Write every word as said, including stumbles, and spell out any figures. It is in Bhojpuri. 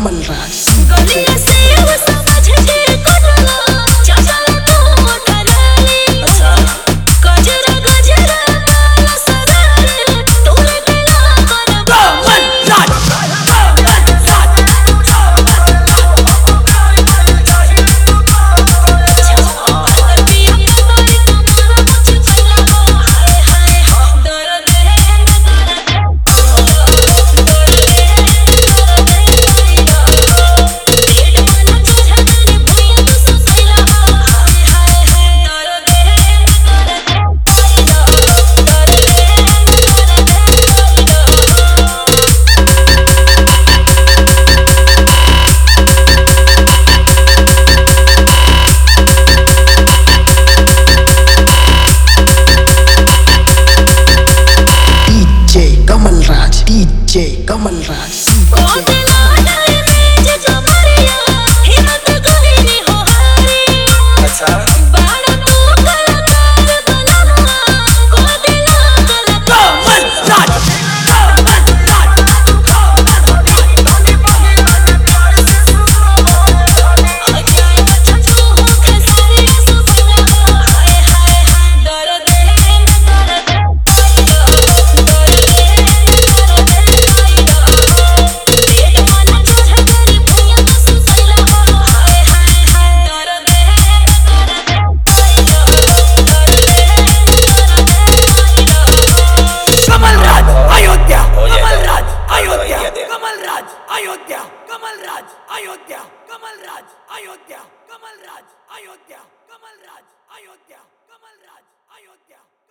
कमलराज गलिया से अब समझ के कोटला चचल तू मोटराली गजरा गजरा काला सदारे तोरे दिला कर कमलराज कमलराज डीजे कमलराज अयोध्या कमलराज अयोध्या कमलराज अयोध्या कमलराज अयोध्या कमलराज अयोध्या कमलराज अयोध्या